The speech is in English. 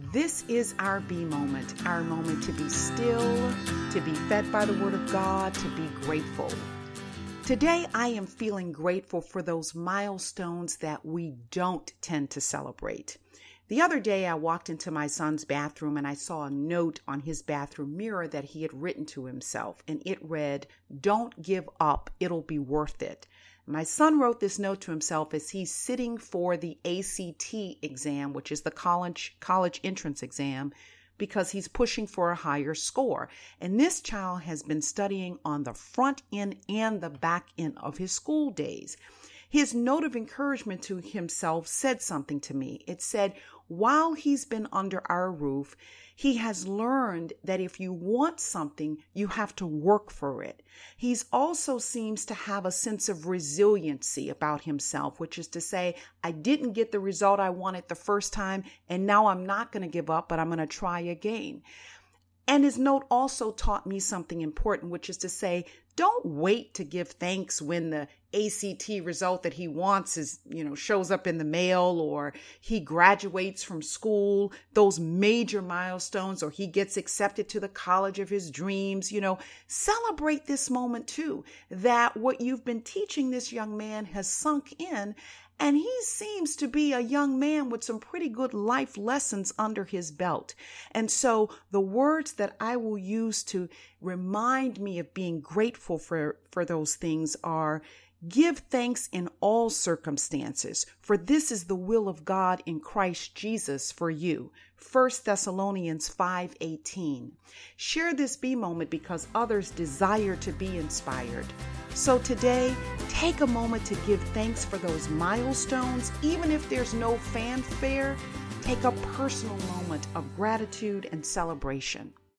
This is our moment to be still, to be fed by the Word of God, to be grateful. Today, I am feeling grateful for those milestones that we don't tend to celebrate. The other day, I walked into my son's bathroom and I saw a note on his bathroom mirror that he had written to himself, and it read, "Don't give up, it'll be worth it." My son wrote this note to himself as he's sitting for the ACT exam, which is the college entrance exam, because he's pushing for a higher score. And this child has been studying on the front end and the back end of his school days. His note of encouragement to himself said something to me. It said, while he's been under our roof, he has learned that if you want something, you have to work for it. He's also seems to have a sense of resiliency about himself, which is to say, I didn't get the result I wanted the first time, and now I'm not going to give up, but I'm going to try again. And his note also taught me something important, which is to say, don't wait to give thanks when the ACT result that he wants shows up in the mail, or he graduates from school, those major milestones, or he gets accepted to the college of his dreams. Celebrate this moment too, that what you've been teaching this young man has sunk in. And he seems to be a young man with some pretty good life lessons under his belt. And so the words that I will use to remind me of being grateful for those things are, give thanks in all circumstances, for this is the will of God in Christ Jesus for you. 1 Thessalonians 5:18. Share this be moment because others desire to be inspired. So today, take a moment to give thanks for those milestones. Even if there's no fanfare, take a personal moment of gratitude and celebration.